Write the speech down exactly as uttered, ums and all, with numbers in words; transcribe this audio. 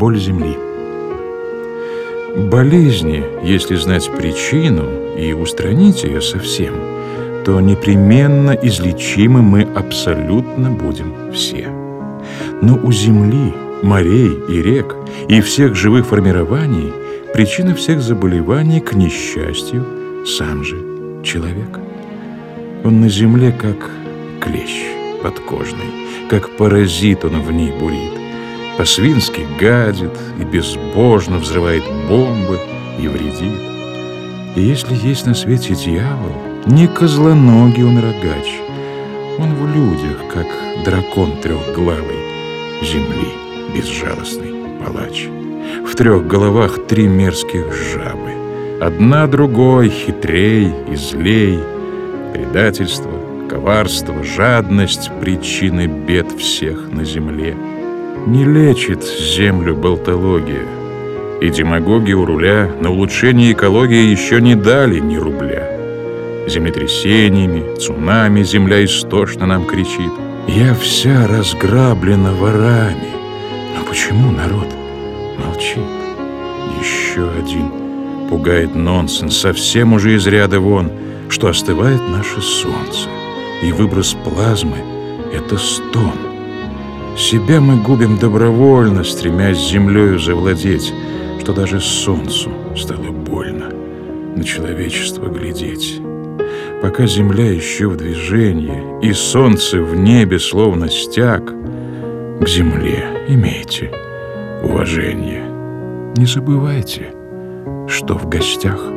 боль земли. Болезни, если знать причину и устранить ее совсем, то непременно излечимы мы абсолютно будем все. Но у земли, морей и рек и всех живых формирований причина всех заболеваний, к несчастью, сам же человек. Он на земле как клещ подкожный, как паразит он в ней бурит, по-свински гадит и безбожно взрывает бомбы и вредит. И если есть на свете дьявол, не козлоногий он рогач, он в людях, как дракон трехглавый, земли безжалостный палач. В трех головах три мерзких жабы, одна другой хитрей и злей. Предательство, коварство, жадность — причины бед всех на земле. Не лечит землю болтология, и демагоги у руля на улучшение экологии еще не дали ни рубля. Землетрясениями, цунами земля истошно нам кричит: «Я вся разграблена ворами». Но почему народ молчит? Еще один пугает нонсенс, совсем уже из ряда вон, что остывает наше солнце, и выброс плазмы — это стон. Себя мы губим добровольно, стремясь землею завладеть, что даже солнцу стало больно на человечество глядеть. Пока земля еще в движении, и солнце в небе словно стяг, к земле имейте уважение. Не забывайте, что в гостях.